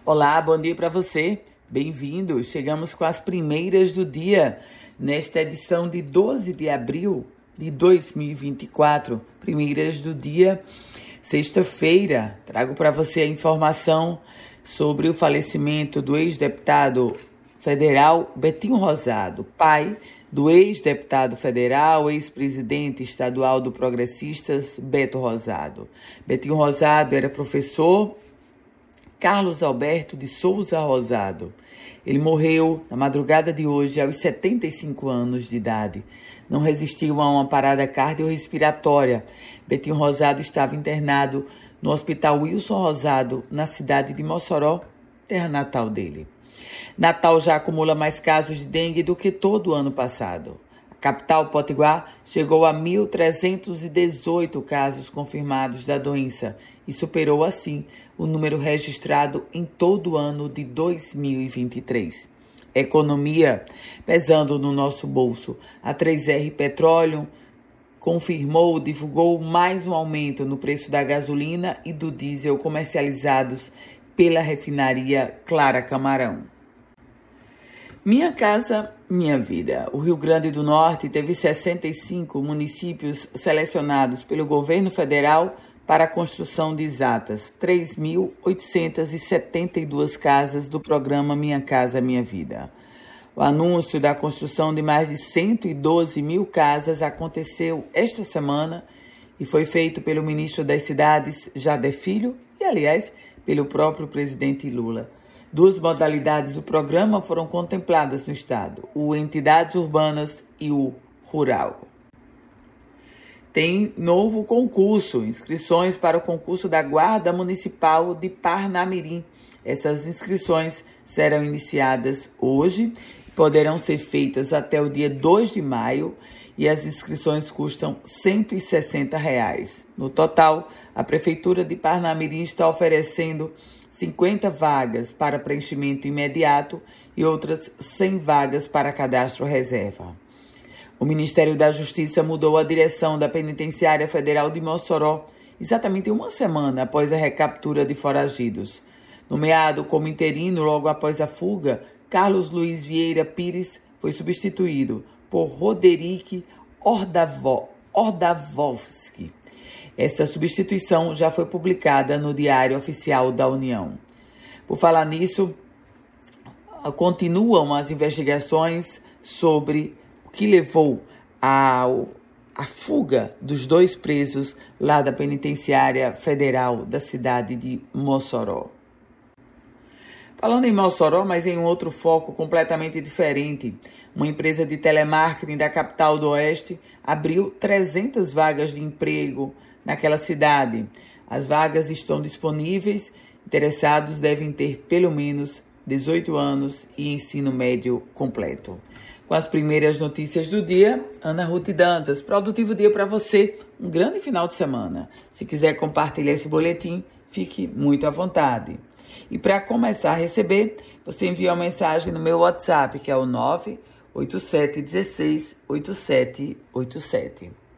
Olá, bom dia para você. Bem-vindo. Chegamos com as primeiras do dia, nesta edição de 12 de abril de 2024. Primeiras do dia, sexta-feira. Trago para você a informação sobre o falecimento do ex-deputado federal Betinho Rosado, pai do ex-deputado federal, ex-presidente estadual do Progressistas, Beto Rosado. Betinho Rosado era professor Carlos Alberto de Souza Rosado. Ele morreu na madrugada de hoje aos 75 anos de idade. Não resistiu a uma parada cardiorrespiratória. Betinho Rosado estava internado no Hospital Wilson Rosado, na cidade de Mossoró, terra natal dele. Natal já acumula mais casos de dengue do que todo o ano passado. A capital, Potiguar, chegou a 1.318 casos confirmados da doença e superou, assim, o número registrado em todo o ano de 2023. Economia, pesando no nosso bolso. A 3R Petróleo divulgou mais um aumento no preço da gasolina e do diesel comercializados pela refinaria Clara Camarão. Minha Casa, Minha Vida. O Rio Grande do Norte teve 65 municípios selecionados pelo governo federal para a construção de exatas 3.872 casas do programa Minha Casa, Minha Vida. O anúncio da construção de mais de 112 mil casas aconteceu esta semana e foi feito pelo ministro das Cidades, Jader Filho, e, aliás, pelo próprio presidente Lula. Duas modalidades do programa foram contempladas no estado, o Entidades Urbanas e o Rural. Tem novo concurso, inscrições para o concurso da Guarda Municipal de Parnamirim. Essas inscrições serão iniciadas hoje, poderão ser feitas até o dia 2 de maio e as inscrições custam R$ 160. No total, a Prefeitura de Parnamirim está oferecendo 50 vagas para preenchimento imediato e outras 100 vagas para cadastro reserva. O Ministério da Justiça mudou a direção da Penitenciária Federal de Mossoró, exatamente uma semana após a recaptura de foragidos. Nomeado como interino logo após a fuga, Carlos Luiz Vieira Pires foi substituído por Roderick Ordavovski. Essa substituição já foi publicada no Diário Oficial da União. Por falar nisso, continuam as investigações sobre o que levou à fuga dos dois presos lá da Penitenciária Federal da cidade de Mossoró. Falando em Mossoró, mas em um outro foco completamente diferente, uma empresa de telemarketing da capital do Oeste abriu 300 vagas de emprego naquela cidade. As vagas estão disponíveis, interessados devem ter pelo menos 18 anos e ensino médio completo. Com as primeiras notícias do dia, Ana Ruth Dantas. Produtivo dia para você, um grande final de semana. Se quiser compartilhar esse boletim, fique muito à vontade. E para começar a receber, você envia uma mensagem no meu WhatsApp, que é o 987168787.